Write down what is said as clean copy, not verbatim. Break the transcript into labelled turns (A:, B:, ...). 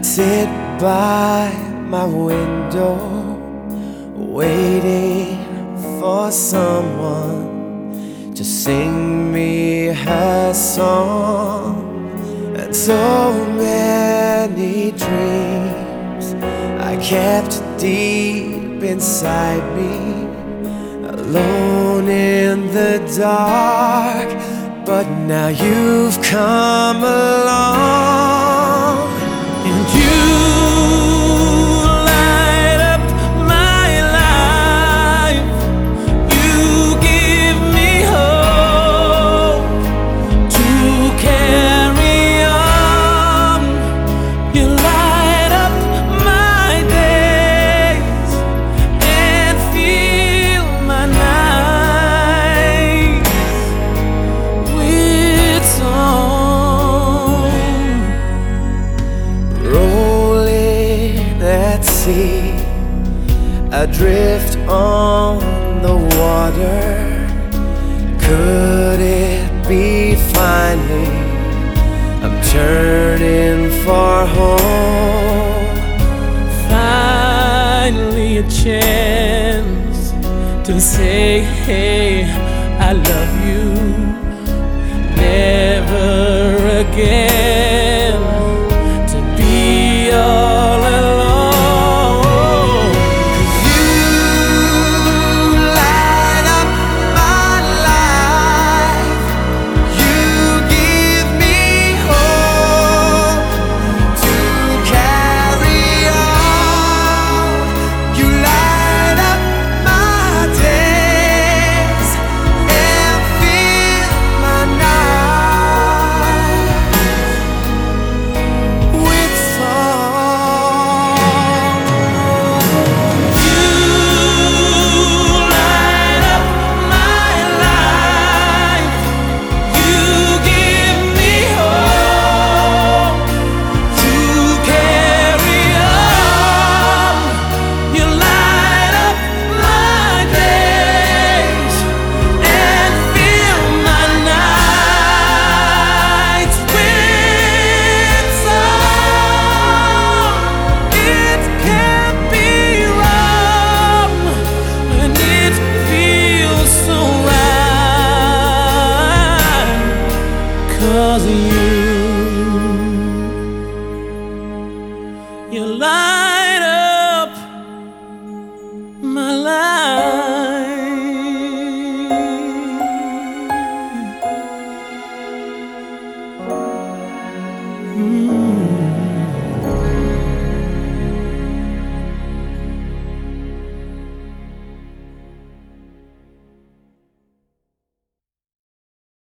A: sit by my window, waiting for someone to sing me her song. And so many dreams I kept deep inside me, alone in the dark. But now you've come along, and you light up my life. You give me hope to carry on. You light up my days and fill my nights with song. Rolling at sea, adrift on the water. Could it be finally I'm turning for home? Finally a chance to say, hey, I love you. Never again to be all alone. 'Cause you light up my life. You give me hope to carry on. You light up my days and fill my nights with song. You light up my life. You give me hope to carry on. You light up my days and fill my nights with song. It can't be wrong when it feels so right, 'cause you light up my life.